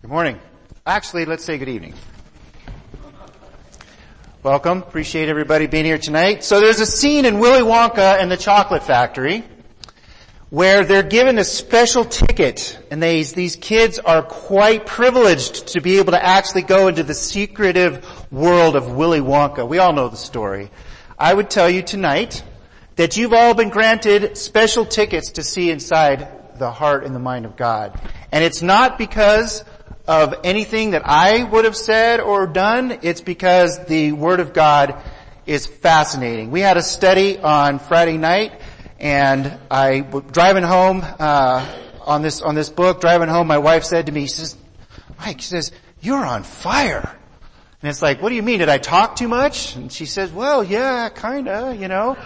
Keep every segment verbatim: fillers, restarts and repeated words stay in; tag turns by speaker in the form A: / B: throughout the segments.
A: Good morning. Actually, let's say good evening. Welcome. Appreciate everybody being here tonight. So there's a scene in Willy Wonka and the Chocolate Factory where they're given a special ticket, and they, these kids are quite privileged to be able to actually go into the secretive world of Willy Wonka. We all know the story. I would tell you tonight that you've all been granted special tickets to see inside the heart and the mind of God. And it's not because of anything that I would have said or done. It's because the Word of God is fascinating. We had a study on Friday night, and I was driving home uh on this on this book. Driving home, my wife said to me, she says, "Mike," she says, "you're on fire." And it's like, "What do you mean? Did I talk too much?" And she says, "Well, yeah, kinda, you know."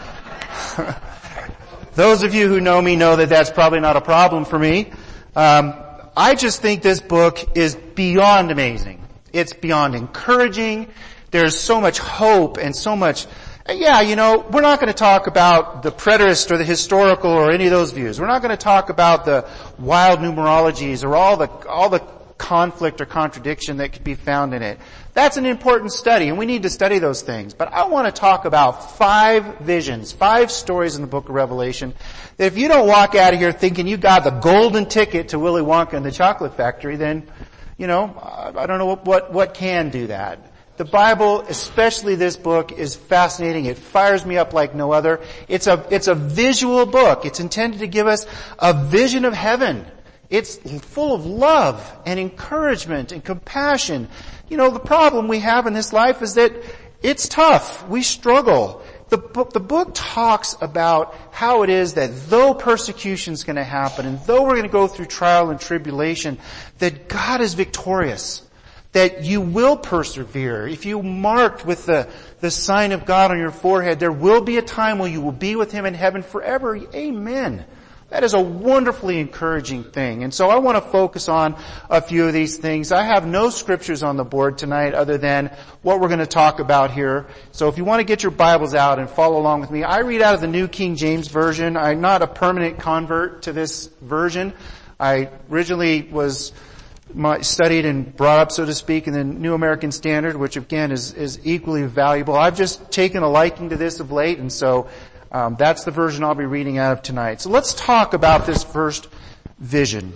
A: Those of you who know me know that that's probably not a problem for me. Um, I just think this book is beyond amazing. It's beyond encouraging. There's so much hope and so much, yeah, you know, we're not going to talk about the preterist or the historical or any of those views. We're not going to talk about the wild numerologies or all the, all the conflict or contradiction that could be found in it. That's an important study, and we need to study those things. But I want to talk about five visions, five stories in the book of Revelation, that if you don't walk out of here thinking you got the golden ticket to Willy Wonka and the Chocolate Factory, then, you know, I don't know what, what, what can do that. The Bible, especially this book, is fascinating. It fires me up like no other. It's a, it's a visual book. It's intended to give us a vision of heaven. It's full of love and encouragement and compassion. You know, the problem we have in this life is that it's tough. We struggle. The book, the book talks about how it is that though persecution's going to happen and though we're going to go through trial and tribulation, that God is victorious. That you will persevere. If you marked with the, the sign of God on your forehead, there will be a time when you will be with Him in heaven forever. Amen. That is a wonderfully encouraging thing. And so I want to focus on a few of these things. I have no scriptures on the board tonight other than what we're going to talk about here. So if you want to get your Bibles out and follow along with me, I read out of the New King James Version. I'm not a permanent convert to this version. I originally was studied and brought up, so to speak, in the New American Standard, which again is, is equally valuable. I've just taken a liking to this of late, and so Um, that's the version I'll be reading out of tonight. So let's talk about this first vision.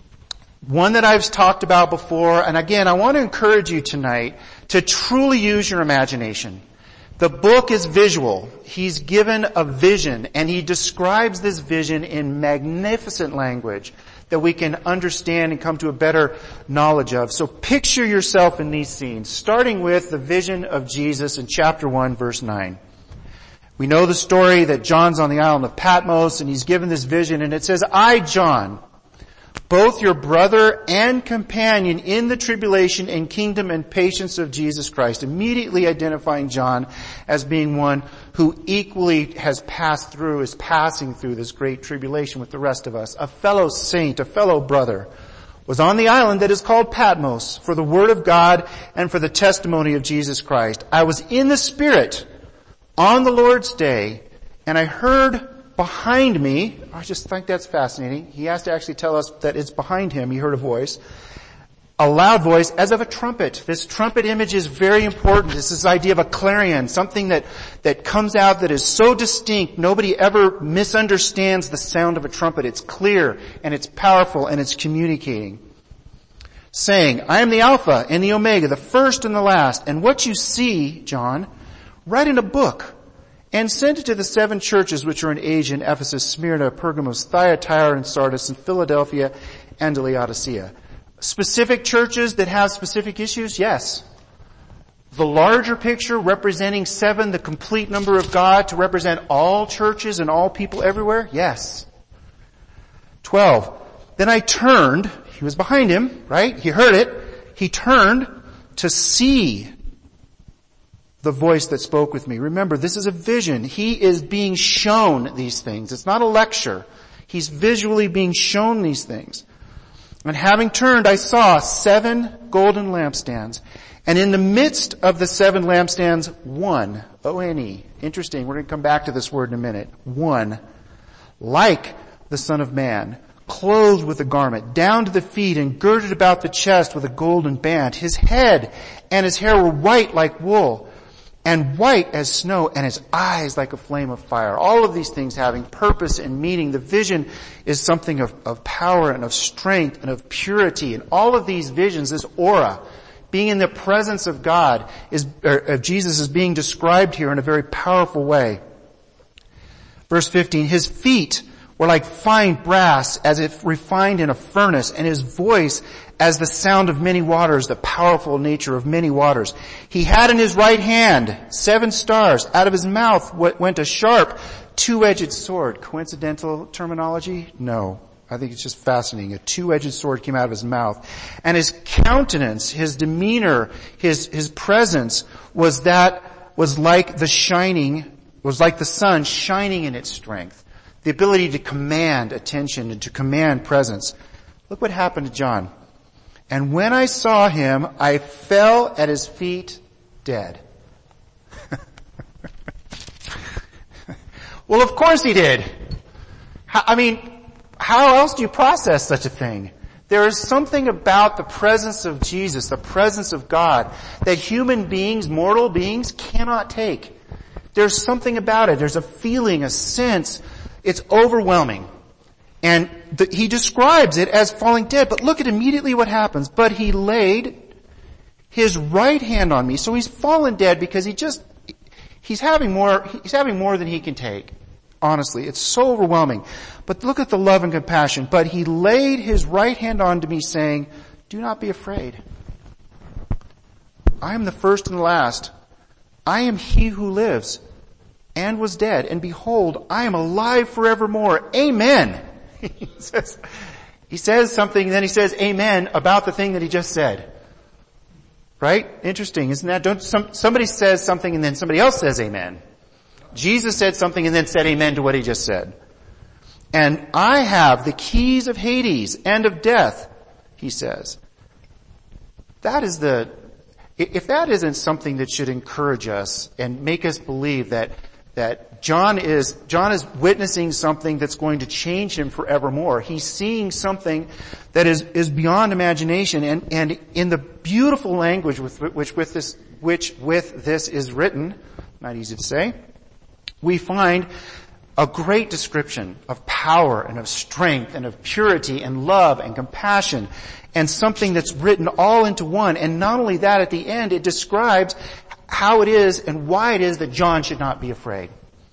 A: One that I've talked about before, and again, I want to encourage you tonight to truly use your imagination. The book is visual. He's given a vision, and he describes this vision in magnificent language that we can understand and come to a better knowledge of. So picture yourself in these scenes, starting with the vision of Jesus in chapter one, verse nine. We know the story that John's on the island of Patmos, and he's given this vision, and it says, "I, John, both your brother and companion in the tribulation and kingdom and patience of Jesus Christ," immediately identifying John as being one who equally has passed through, is passing through this great tribulation with the rest of us. A fellow saint, a fellow brother, was on the island that is called Patmos for the word of God and for the testimony of Jesus Christ. I was in the Spirit on the Lord's day, and I heard behind me, I just think that's fascinating. He has to actually tell us that it's behind him. He heard a voice, a loud voice as of a trumpet. This trumpet image is very important. This is the idea of a clarion, something that, that comes out that is so distinct, nobody ever misunderstands the sound of a trumpet. It's clear, and it's powerful, and it's communicating. Saying, "I am the Alpha and the Omega, the first and the last, and what you see, John, write in a book and send it to the seven churches which are in Asia, in Ephesus, Smyrna, Pergamos, Thyatira, and Sardis, and Philadelphia, and Laodicea." Specific churches that have specific issues? Yes. The larger picture representing seven, the complete number of God, to represent all churches and all people everywhere? Yes. Twelve. Then I turned, he was behind him, right? He heard it. He turned to see the voice that spoke with me. Remember, this is a vision. He is being shown these things. It's not a lecture. He's visually being shown these things. And having turned, I saw seven golden lampstands. And in the midst of the seven lampstands, one, O N E. Interesting. We're going to come back to this word in a minute. One, like the Son of Man, clothed with a garment, down to the feet and girded about the chest with a golden band. His head and his hair were white like wool, and white as snow, and his eyes like a flame of fire. All of these things having purpose and meaning. The vision is something of, of power and of strength and of purity. And all of these visions, this aura, being in the presence of God, is, or, of Jesus, is being described here in a very powerful way. Verse fifteen, his feet were like fine brass, as if refined in a furnace, and his voice as the sound of many waters, the powerful nature of many waters. He had in his right hand seven stars. Out of his mouth went a sharp, two-edged sword. Coincidental terminology? No. I think it's just fascinating. A two-edged sword came out of his mouth. And his countenance, his demeanor, his, his presence was that, was like the shining, was like the sun shining in its strength. The ability to command attention and to command presence. Look what happened to John. And when I saw him, I fell at his feet dead. Well, of course he did. I mean, how else do you process such a thing? There is something about the presence of Jesus, the presence of God, that human beings, mortal beings, cannot take. There's something about it. There's a feeling, a sense. It's overwhelming. And the, he describes it as falling dead. But look at immediately what happens. But he laid his right hand on me. So he's fallen dead because he just, he's having more, he's having more than he can take. Honestly, it's so overwhelming. But look at the love and compassion. But he laid his right hand onto me saying, do not be afraid. I am the first and the last. I am he who lives and was dead. And behold, I am alive forevermore. Amen. He says, he says something and then he says amen about the thing that he just said. Right? Interesting, isn't that? Don't, some, somebody says something and then somebody else says amen. Jesus said something and then said amen to what he just said. And I have the keys of Hades and of death, he says. That is the, if that isn't something that should encourage us and make us believe that that John is, John is witnessing something that's going to change him forevermore. He's seeing something that is, is beyond imagination, and, and in the beautiful language with which with this, which with this is written, not easy to say, we find a great description of power and of strength and of purity and love and compassion, and something that's written all into one. And not only that, at the end it describes how it is and why it is that John should not be afraid.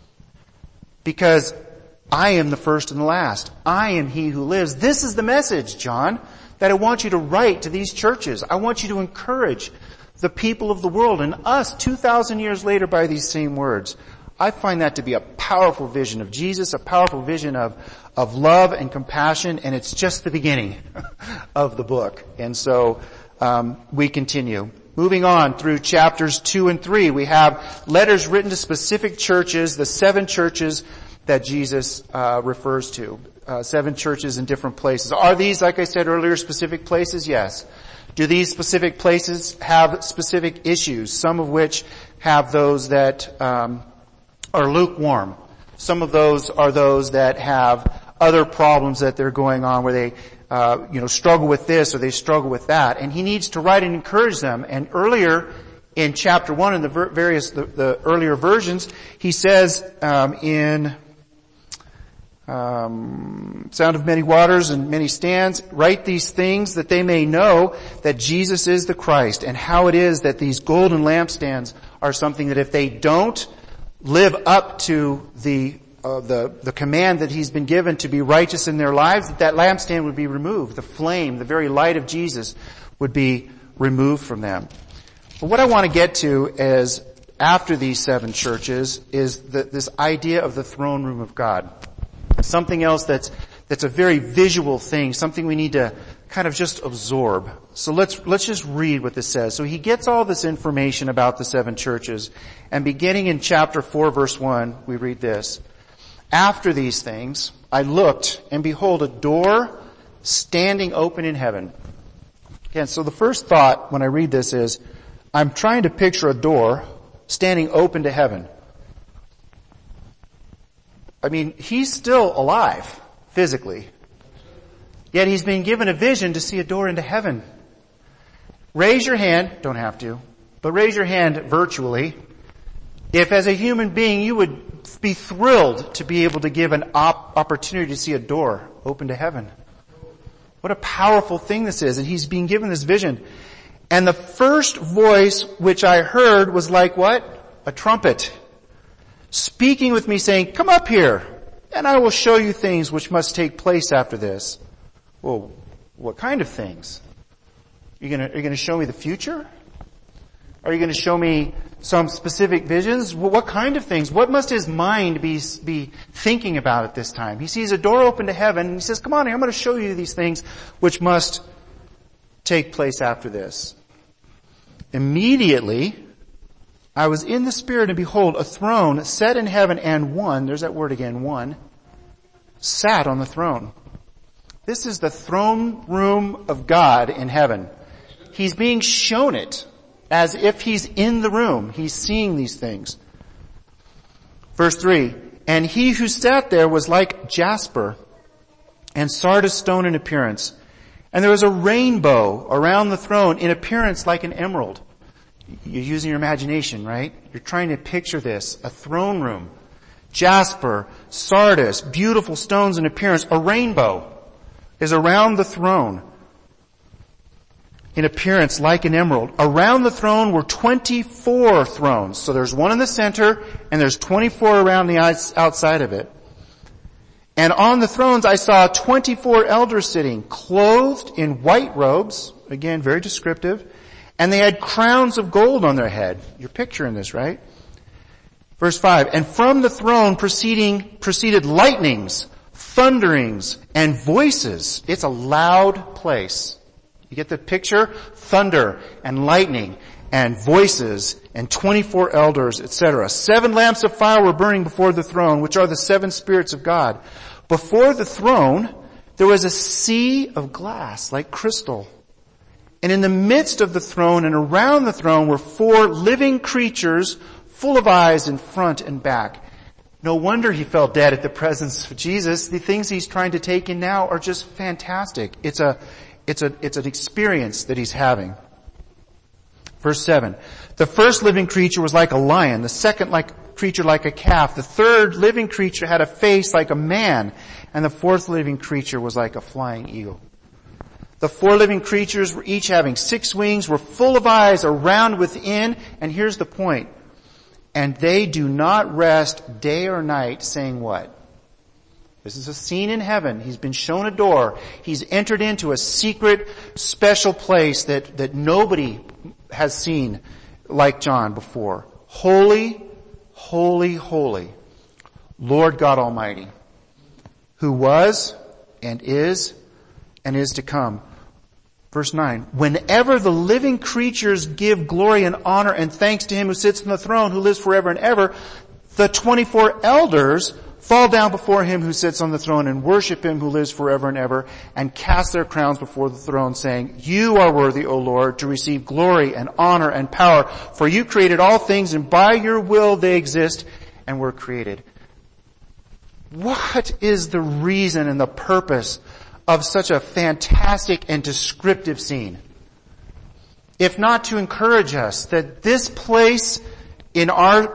A: Because I am the first and the last. I am he who lives. This is the message, John, that I want you to write to these churches. I want you to encourage the people of the world and us two thousand years later by these same words. I find that to be a powerful vision of Jesus, a powerful vision of, of love and compassion, and it's just the beginning of the book. And so, um, we continue. Moving on through chapters two and three, we have letters written to specific churches, the seven churches that Jesus uh refers to. Uh seven churches in different places. Are these, like I said earlier, specific places? Yes. Do these specific places have specific issues, some of which have those that um are lukewarm? Some of those are those that have other problems that they're going on where they Uh, you know, struggle with this or they struggle with that. And he needs to write and encourage them. And earlier in chapter one, in the ver- various, the, the earlier versions, he says, um, in, um, sound of many waters and many stands, write these things that they may know that Jesus is the Christ, and how it is that these golden lampstands are something that if they don't live up to the Uh, the, the command that he's been given to be righteous in their lives, that that lampstand would be removed. The flame, the very light of Jesus would be removed from them. But what I want to get to is, after these seven churches, is the, this idea of the throne room of God. Something else that's, that's a very visual thing, something we need to kind of just absorb. So let's, let's just read what this says. So he gets all this information about the seven churches, and beginning in chapter four verse one, we read this. After these things, I looked, and behold, a door standing open in heaven. Again, so the first thought when I read this is, I'm trying to picture a door standing open to heaven. I mean, he's still alive, physically. Yet he's been given a vision to see a door into heaven. Raise your hand, don't have to, but raise your hand virtually if as a human being you would be thrilled to be able to give an op- opportunity to see a door open to heaven. What a powerful thing this is. And he's being given this vision. And the first voice which I heard was like what? A trumpet. Speaking with me saying, come up here and I will show you things which must take place after this. Well, what kind of things? You're gonna, are you gonna show me the future? Are you going to show me some specific visions? Well, what kind of things? What must his mind be, be thinking about at this time? He sees a door open to heaven and he says, come on here, I'm going to show you these things which must take place after this. Immediately, I was in the Spirit and behold, a throne set in heaven and one, there's that word again, one, sat on the throne. This is the throne room of God in heaven. He's being shown it. As if he's in the room. He's seeing these things. Verse three, and he who sat there was like jasper and sardis stone in appearance. And there was a rainbow around the throne in appearance like an emerald. You're using your imagination, right? You're trying to picture this. A throne room. Jasper, sardis, beautiful stones in appearance. A rainbow is around the throne. In appearance like an emerald. Around the throne were twenty-four thrones. So there's one in the center and there's twenty-four around the outside of it. And on the thrones I saw twenty-four elders sitting, clothed in white robes. Again, very descriptive. And they had crowns of gold on their head. You're picturing this, right? Verse five, and from the throne proceeding, proceeded lightnings, thunderings, and voices. It's a loud place. You get the picture? Thunder and lightning and voices and twenty-four elders, et cetera. Seven lamps of fire were burning before the throne, which are the seven spirits of God. Before the throne, there was a sea of glass like crystal. And in the midst of the throne and around the throne were four living creatures full of eyes in front and back. No wonder he fell dead at the presence of Jesus. The things he's trying to take in now are just fantastic. It's a It's a, it's an experience that he's having. Verse seven. The first living creature was like a lion, the second like creature like a calf, the third living creature had a face like a man, and the fourth living creature was like a flying eagle. The four living creatures were each having six wings, were full of eyes around within, and here's the point. And they do not rest day or night, saying what? This is a scene in heaven. He's been shown a door. He's entered into a secret, special place that, that nobody has seen like John before. Holy, holy, holy, Lord God Almighty, who was and is and is to come. Verse nine, whenever the living creatures give glory and honor and thanks to him who sits on the throne, who lives forever and ever, the twenty-four elders fall down before him who sits on the throne and worship him who lives forever and ever, and cast their crowns before the throne, saying, you are worthy, O Lord, to receive glory and honor and power, for you created all things, and by your will they exist and were created. What is the reason and the purpose of such a fantastic and descriptive scene? If not to encourage us that this place in our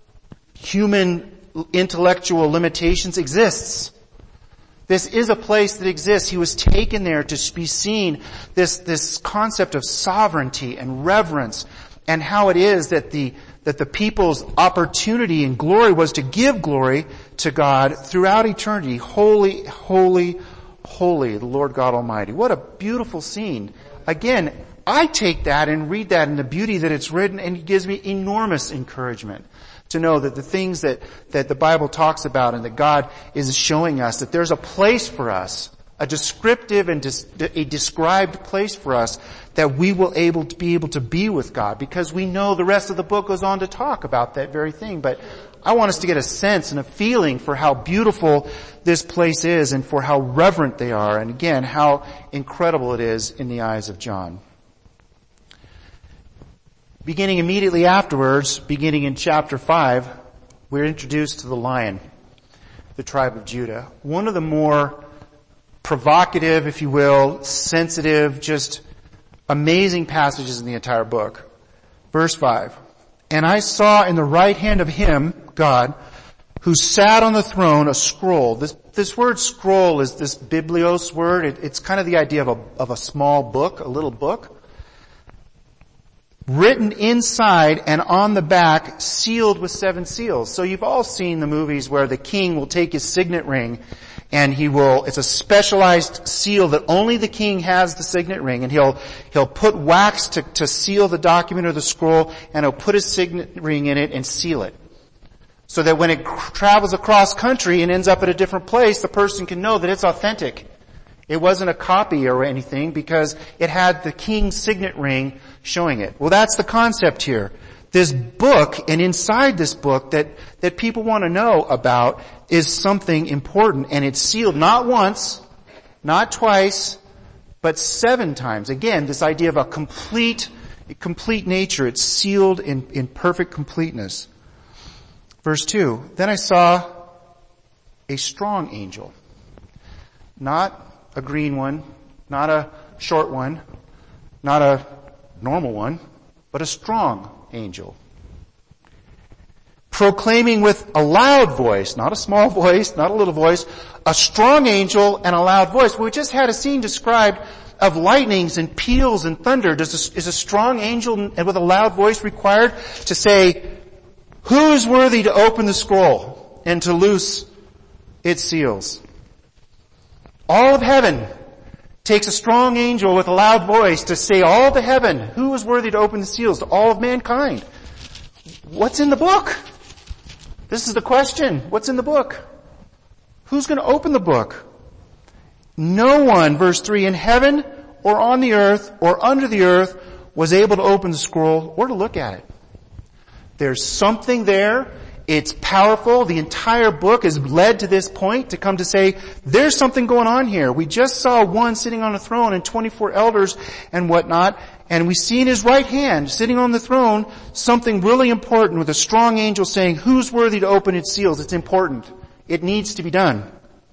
A: human intellectual limitations exists. This is a place that exists. He was taken there to be seen. This, this concept of sovereignty and reverence, and how it is that the, that the people's opportunity and glory was to give glory to God throughout eternity. Holy, holy, holy, the Lord God Almighty. What a beautiful scene. Again, I take that and read that in the beauty that it's written, and it gives me enormous encouragement to know that the things that, that the Bible talks about and that God is showing us, that there's a place for us, a descriptive and dis, a described place for us, that we will able to be able to be with God, because we know the rest of the book goes on to talk about that very thing. But I want us to get a sense and a feeling for how beautiful this place is and for how reverent they are, and again, how incredible it is in the eyes of John. Beginning immediately afterwards, beginning in chapter five, we're introduced to the Lion, the tribe of Judah. One of the more provocative, if you will, sensitive, just amazing passages in the entire book. Verse five. And I saw in the right hand of him, God, who sat on the throne, a scroll. This, this word scroll is this biblios word. It, it's kind of the idea of a, of a small book, a little book. Written inside and on the back, sealed with seven seals. So you've all seen the movies where the king will take his signet ring and he will, it's a specialized seal that only the king has the signet ring, and he'll, he'll put wax to, to seal the document or the scroll, and he'll put his signet ring in it and seal it. So that when it travels across country and ends up at a different place, the person can know that it's authentic. It wasn't a copy or anything because it had the king's signet ring showing it. Well, that's the concept here. This book, and inside this book that, that people want to know about, is something important, and it's sealed not once, not twice, but seven times. Again, this idea of a complete, complete nature. It's sealed in, in perfect completeness. Verse two, then I saw a strong angel. Not a green one, not a short one, not a normal one, but a strong angel. Proclaiming with a loud voice, not a small voice, not a little voice, a strong angel and a loud voice. We just had a scene described of lightnings and peals and thunder. Does a, is a strong angel with a loud voice required to say, who is worthy to open the scroll and to loose its seals? All of heaven takes a strong angel with a loud voice to say, all to heaven, who is worthy to open the seals to all of mankind? What's in the book? This is the question. What's in the book? Who's going to open the book? No one, verse three, in heaven or on the earth or under the earth was able to open the scroll or to look at it. There's something there. It's powerful. The entire book is led to this point to come to say, there's something going on here. We just saw one sitting on a throne and twenty-four elders and whatnot, and we see in his right hand, sitting on the throne, something really important with a strong angel saying, who's worthy to open its seals? It's important. It needs to be done.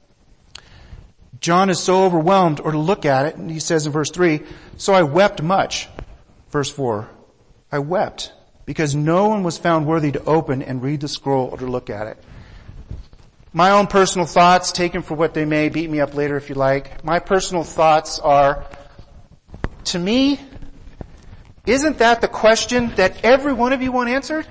A: John is so overwhelmed or to look at it, and he says in verse three, so I wept much. Verse four, I wept, because no one was found worthy to open and read the scroll or to look at it. My own personal thoughts, taken for what they may, beat me up later if you like. My personal thoughts are, to me, isn't that the question that every one of you want answered?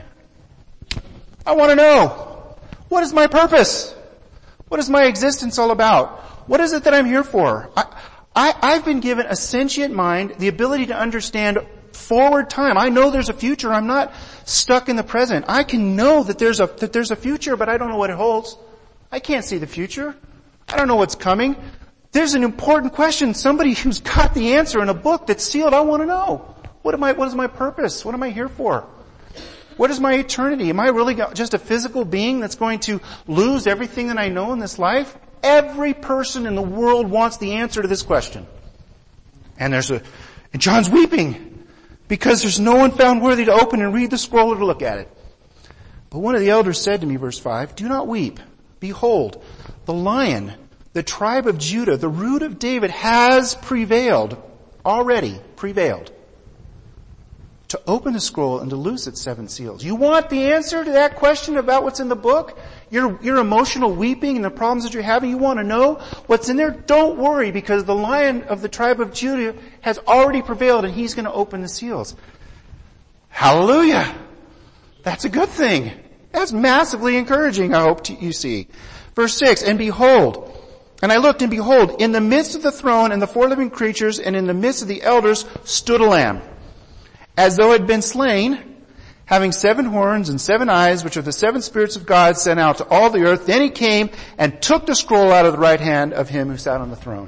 A: I want to know, what is my purpose? What is my existence all about? What is it that I'm here for? I, I, I've been given a sentient mind, the ability to understand forward time. I know there's a future. I'm not stuck in the present. I can know that there's a, that there's a future, but I don't know what it holds. I can't see the future. I don't know what's coming. There's an important question. Somebody who's got the answer in a book that's sealed. I want to know. What am I, what is my purpose? What am I here for? What is my eternity? Am I really just a physical being that's going to lose everything that I know in this life? Every person in the world wants the answer to this question. And there's a, and John's weeping, because there's no one found worthy to open and read the scroll or to look at it. But one of the elders said to me, verse five, do not weep. Behold, the Lion, the tribe of Judah, the root of David has prevailed, already prevailed, to open the scroll and to loose its seven seals. You want the answer to that question about what's in the book? Your, your emotional weeping and the problems that you're having, you want to know what's in there? Don't worry, because the Lion of the tribe of Judah has already prevailed and he's going to open the seals. Hallelujah! That's a good thing. That's massively encouraging, I hope you see. Verse six, and behold, and I looked and behold, in the midst of the throne and the four living creatures and in the midst of the elders stood a lamb, as though it had been slain, having seven horns and seven eyes, which are the seven spirits of God sent out to all the earth. Then he came and took the scroll out of the right hand of him who sat on the throne.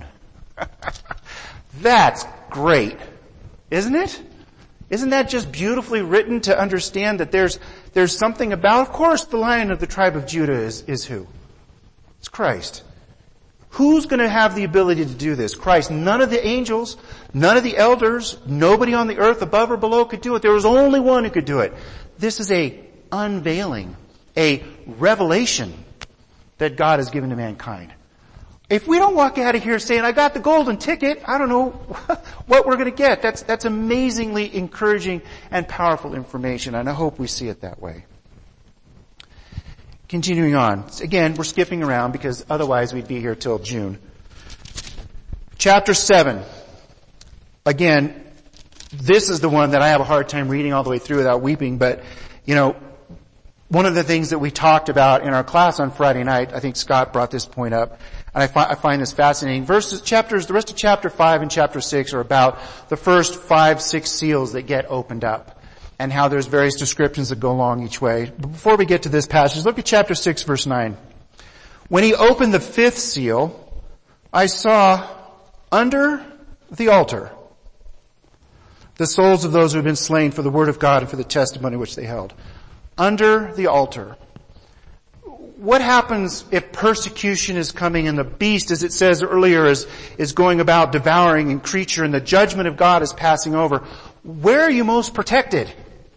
A: That's great, isn't it? Isn't that just beautifully written to understand that there's, there's something about, of course, the Lion of the tribe of Judah is, is who? It's Christ. Who's going to have the ability to do this? Christ. None of the angels, none of the elders, nobody on the earth above or below could do it. There was only one who could do it. This is a unveiling, a revelation that God has given to mankind. If we don't walk out of here saying, I got the golden ticket, I don't know what we're going to get. That's, that's amazingly encouraging and powerful information, and I hope we see it that way. Continuing on. Again, we're skipping around because otherwise we'd be here till June. Chapter seven. Again, this is the one that I have a hard time reading all the way through without weeping, but, you know, one of the things that we talked about in our class on Friday night, I think Scott brought this point up, and I, fi- I find this fascinating. Verses, chapters, the rest of chapter five and chapter six are about the first five, six seals that get opened up, and how there's various descriptions that go along each way. But before we get to this passage, look at chapter six, verse nine. When he opened the fifth seal, I saw under the altar the souls of those who have been slain for the word of God and for the testimony which they held. Under the altar. What happens if persecution is coming and the beast, as it says earlier, is, is going about devouring and creature and the judgment of God is passing over? Where are you most protected?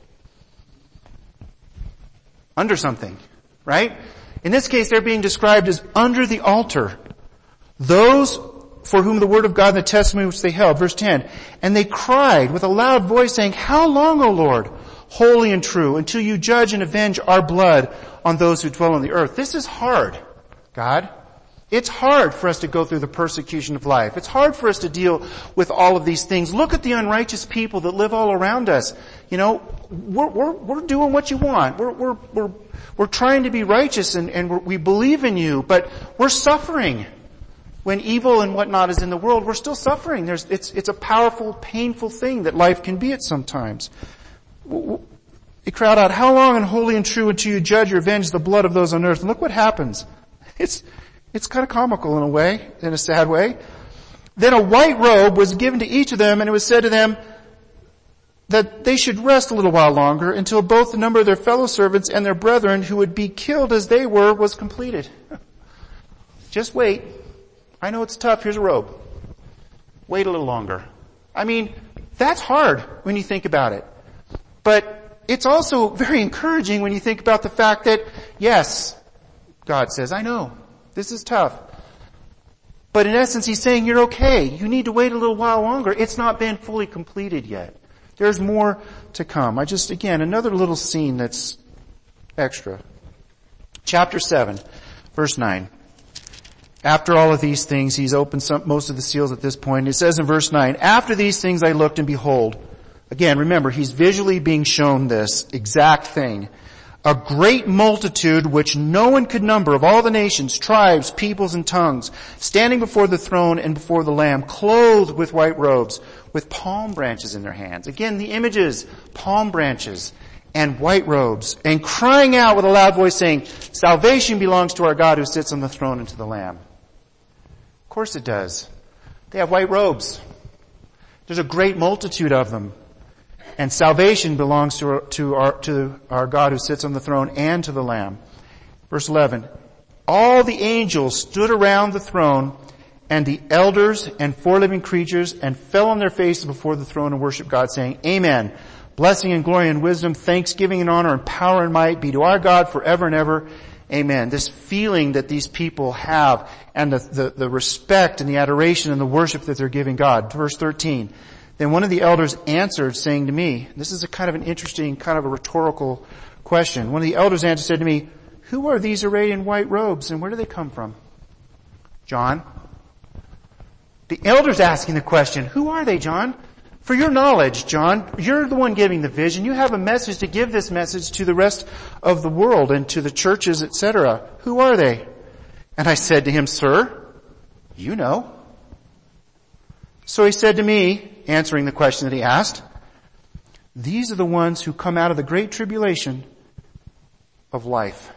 A: Under something, right? In this case, they're being described as under the altar. Those for whom the word of God and the testimony which they held. Verse ten. And they cried with a loud voice saying, How long, O Lord, holy and true, until you judge and avenge our blood on those who dwell on the earth? This is hard, God. It's hard for us to go through the persecution of life. It's hard for us to deal with all of these things. Look at the unrighteous people that live all around us. You know, we're, we're, we're doing what you want. We're, we're, we're, we're trying to be righteous and, and we're, we believe in you, but we're suffering. When evil and whatnot is in the world, we're still suffering. There's, it's, it's a powerful, painful thing that life can be at sometimes. They cried out, How long and holy and true until you judge or avenge the blood of those on earth? And look what happens. It's, it's kind of comical in a way, in a sad way. Then a white robe was given to each of them, and it was said to them that they should rest a little while longer until both the number of their fellow servants and their brethren who would be killed as they were was completed. Just wait. I know it's tough. Here's a robe. Wait a little longer. I mean, that's hard when you think about it. But it's also very encouraging when you think about the fact that, yes, God says, I know, this is tough. But in essence, he's saying you're okay. You need to wait a little while longer. It's not been fully completed yet. There's more to come. I just, again, another little scene that's extra. Chapter seven, verse nine. After all of these things, he's opened some, most of the seals at this point. It says in verse nine, After these things I looked and behold. Again, remember, he's visually being shown this exact thing. A great multitude which no one could number of all the nations, tribes, peoples, and tongues, standing before the throne and before the Lamb, clothed with white robes, with palm branches in their hands. Again, the images, palm branches and white robes, and crying out with a loud voice saying, Salvation belongs to our God who sits on the throne and to the Lamb. Of course it does. They have white robes. There's a great multitude of them. And salvation belongs to our, to our, to our God who sits on the throne and to the Lamb. Verse eleven. All the angels stood around the throne and the elders and four living creatures and fell on their faces before the throne and worshiped God, saying, Amen. Blessing and glory and wisdom, thanksgiving and honor and power and might be to our God forever and ever. Amen. This feeling that these people have and the, the, the respect and the adoration and the worship that they're giving God. Verse thirteen. Then one of the elders answered, saying to me, this is a kind of an interesting, kind of a rhetorical question. One of the elders answered, said to me, Who are these arrayed in white robes and where do they come from? John. The elder's asking the question, who are they, John? For your knowledge, John, you're the one giving the vision. You have a message to give this message to the rest of the world and to the churches, et cetera. Who are they? And I said to him, Sir, you know. So he said to me, answering the question that he asked, These are the ones who come out of the great tribulation of life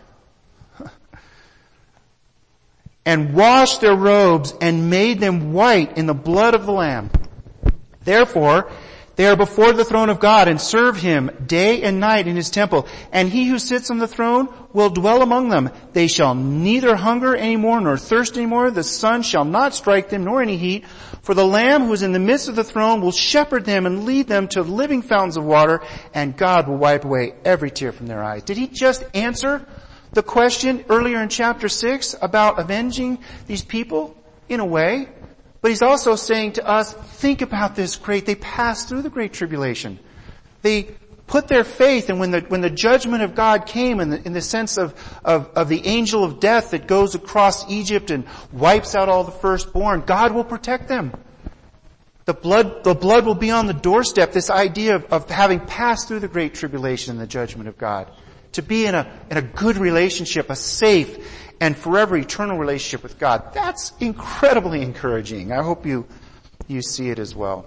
A: and washed their robes and made them white in the blood of the Lamb. Therefore, they are before the throne of God and serve him day and night in his temple. And he who sits on the throne will dwell among them. They shall neither hunger any more nor thirst any more. The sun shall not strike them nor any heat. For the Lamb who is in the midst of the throne will shepherd them and lead them to living fountains of water. And God will wipe away every tear from their eyes. Did he just answer the question earlier in chapter six about avenging these people? in a way, but he's also saying to us, think about this great, they passed through the great tribulation. They put their faith, and when the, when the judgment of God came in the, in the sense of, of, of the angel of death that goes across Egypt and wipes out all the firstborn, God will protect them. The blood, the blood will be on the doorstep, this idea of, of having passed through the great tribulation and the judgment of God. To be in a, in a good relationship, a safe and forever eternal relationship with God. That's incredibly encouraging. I hope you, you see it as well.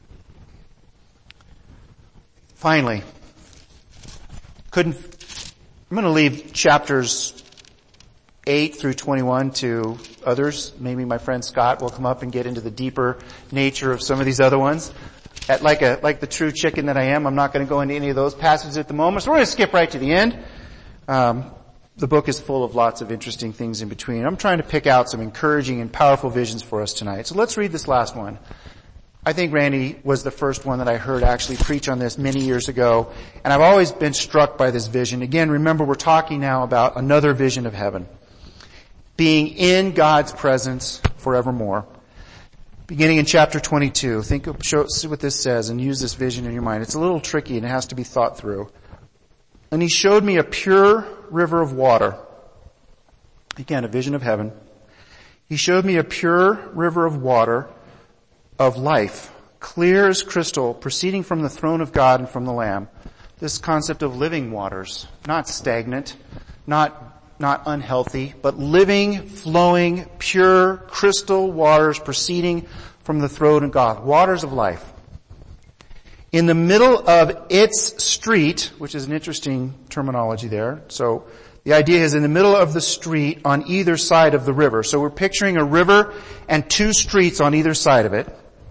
A: Finally, couldn't, I'm going to leave chapters eight through twenty-one to others. Maybe my friend Scott will come up and get into the deeper nature of some of these other ones. At like a, like the true chicken that I am, I'm not going to go into any of those passages at the moment, so we're going to skip right to the end. Um, the book is full of lots of interesting things in between. I'm trying to pick out some encouraging and powerful visions for us tonight. So let's read this last one. I think Randy was the first one that I heard actually preach on this many years ago, and I've always been struck by this vision. Again, remember we're talking now about another vision of heaven. Being in God's presence forevermore. Beginning in chapter twenty-two, think of, show, see what this says and use this vision in your mind. It's a little tricky and it has to be thought through. And he showed me a pure river of water. Again, a vision of heaven. He showed me a pure river of water of life, clear as crystal, proceeding from the throne of God and from the Lamb. This concept of living waters, not stagnant, not not unhealthy, but living, flowing, pure, crystal waters proceeding from the throne of God. Waters of life. In the middle of its street, which is an interesting terminology there. So the idea is in the middle of the street on either side of the river. So we're picturing a river and two streets on either side of it.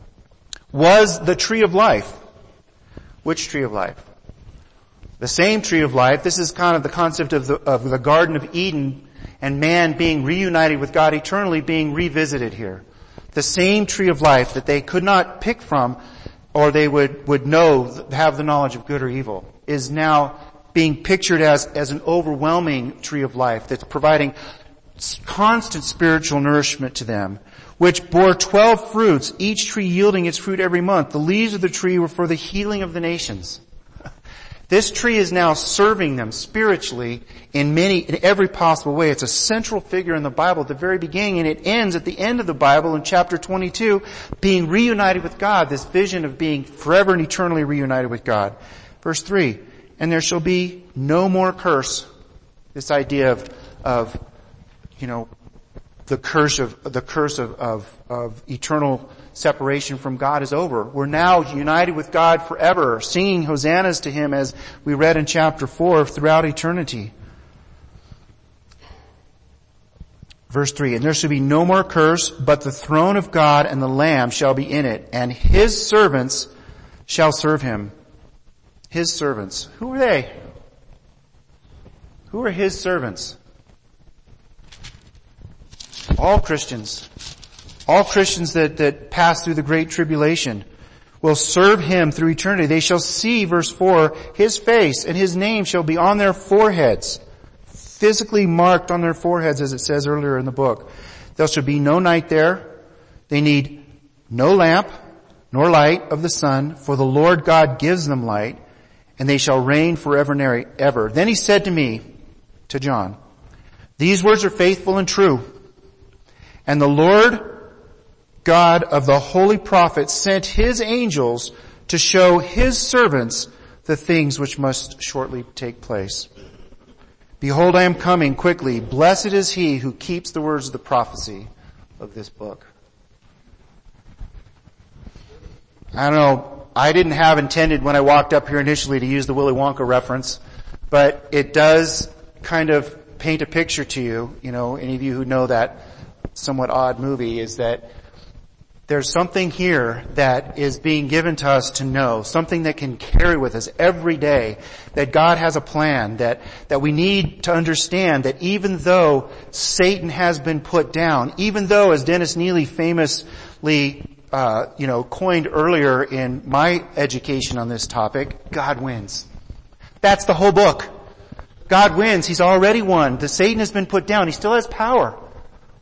A: Was the tree of life. Which tree of life? The same tree of life. This is kind of the concept of the, of the Garden of Eden and man being reunited with God eternally being revisited here. The same tree of life that they could not pick from or they would, would know, have the knowledge of good or evil, is now being pictured as, as an overwhelming tree of life that's providing constant spiritual nourishment to them, which bore twelve fruits, each tree yielding its fruit every month. The leaves of the tree were for the healing of the nations. This tree is now serving them spiritually in many, in every possible way. It's a central figure in the Bible at the very beginning, and it ends at the end of the Bible in chapter twenty-two, being reunited with God, this vision of being forever and eternally reunited with God. Verse three, and there shall be no more curse. This idea of, of, you know, the curse of, the curse of, of, of eternal separation from God is over. We're now united with God forever, singing hosannas to Him as we read in chapter four throughout eternity. Verse three, and there shall be no more curse, but the throne of God and the Lamb shall be in it, and His servants shall serve Him. His servants. Who are they? Who are His servants? All Christians. All Christians that, that pass through the great tribulation will serve Him through eternity. They shall see, verse four, His face, and His name shall be on their foreheads, physically marked on their foreheads, as it says earlier in the book. There shall be no night there. They need no lamp, nor light of the sun, for the Lord God gives them light, and they shall reign forever and ever. Then He said to me, to John, these words are faithful and true. And the Lord God of the holy prophets sent His angels to show His servants the things which must shortly take place. Behold, I am coming quickly. Blessed is he who keeps the words of the prophecy of this book. I don't know, I didn't have intended when I walked up here initially to use the Willy Wonka reference, but it does kind of paint a picture to you, you know, any of you who know that somewhat odd movie, is that there's something here that is being given to us to know, something that can carry with us every day, that God has a plan, that, that we need to understand that even though Satan has been put down, even though, as Dennis Neely famously, uh, you know, coined earlier in my education on this topic, God wins. That's the whole book. God wins. He's already won. The Satan has been put down. He still has power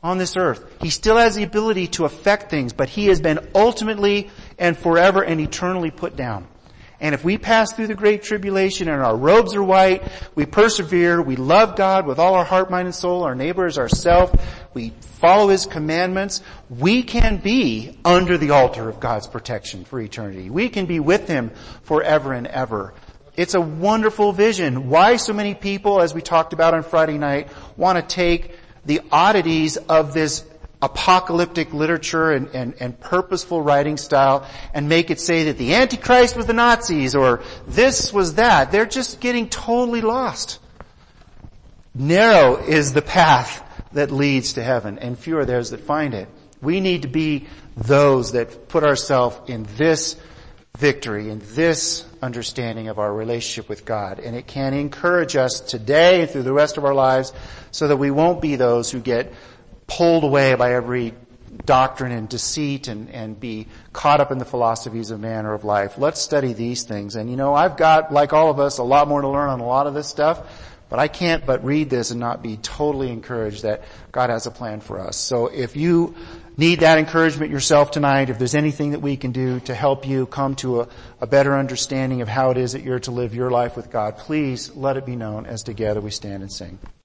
A: on this earth. He still has the ability to affect things, but he has been ultimately and forever and eternally put down. And if we pass through the great tribulation and our robes are white, we persevere, we love God with all our heart, mind, and soul, our neighbor as ourselves, we follow his commandments, we can be under the altar of God's protection for eternity. We can be with him forever and ever. It's a wonderful vision. Why so many people, as we talked about on Friday night, want to take the oddities of this apocalyptic literature and, and, and purposeful writing style and make it say that the Antichrist was the Nazis or this was that. They're just getting totally lost. Narrow is the path that leads to heaven, and few are those that find it. We need to be those that put ourselves in this victory, in this understanding of our relationship with God. And it can encourage us today and through the rest of our lives so that we won't be those who get pulled away by every doctrine and deceit and, and be caught up in the philosophies of man or of life. Let's study these things. And you know, I've got, like all of us, a lot more to learn on a lot of this stuff, but I can't but read this and not be totally encouraged that God has a plan for us. So if you need that encouragement yourself tonight, if there's anything that we can do to help you come to a, a better understanding of how it is that you're to live your life with God, please let it be known as together we stand and sing.